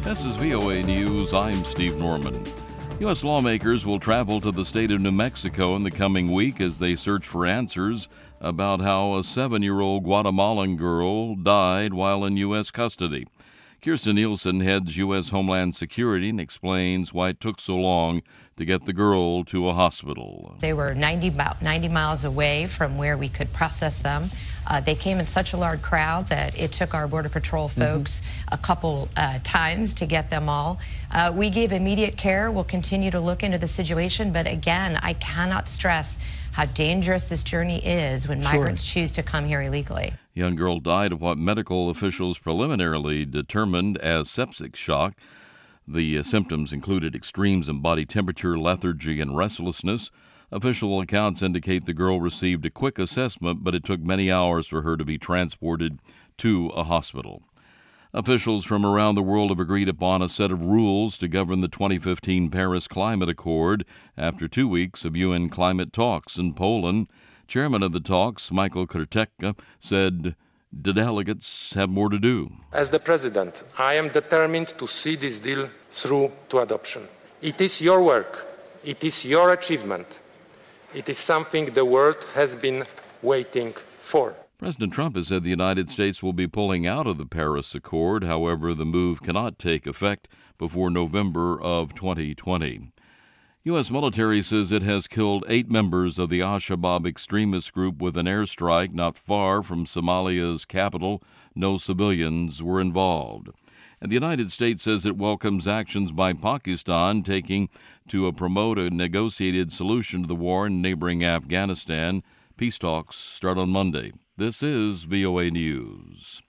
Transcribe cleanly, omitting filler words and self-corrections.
This is VOA News. I'm Steve Norman. U.S. lawmakers will travel to the state of New Mexico in the coming week as they search for answers about how a 7-year-old Guatemalan girl died while in U.S. custody. Kirsten Nielsen heads U.S. Homeland Security and explains why it took so long to get the girl to a hospital. They were about 90 miles away from where we could process them. They came in such a large crowd that it took our Border Patrol folks a couple times to get them all. We gave immediate care. We'll continue to look into the situation. But again, I cannot stress how dangerous this journey is when migrants choose to come here illegally. The young girl died of what medical officials preliminarily determined as septic shock. The symptoms included extremes in body temperature, lethargy, and restlessness. Official accounts indicate the girl received a quick assessment, but it took many hours for her to be transported to a hospital. Officials from around the world have agreed upon a set of rules to govern the 2015 Paris Climate Accord after 2 weeks of UN climate talks in Poland. Chairman of the talks, Michael Kurtek, said the delegates have more to do. As the President, I am determined to see this deal through to adoption. It is your work. It is your achievement. It is something the world has been waiting for. President Trump has said the United States will be pulling out of the Paris Accord. However, the move cannot take effect before November of 2020. U.S. military says it has killed 8 members of the Al-Shabaab extremist group with an airstrike not far from Somalia's capital. No civilians were involved. And the United States says it welcomes actions by Pakistan taking to promote a negotiated solution to the war in neighboring Afghanistan. Peace talks start on Monday. This is VOA News.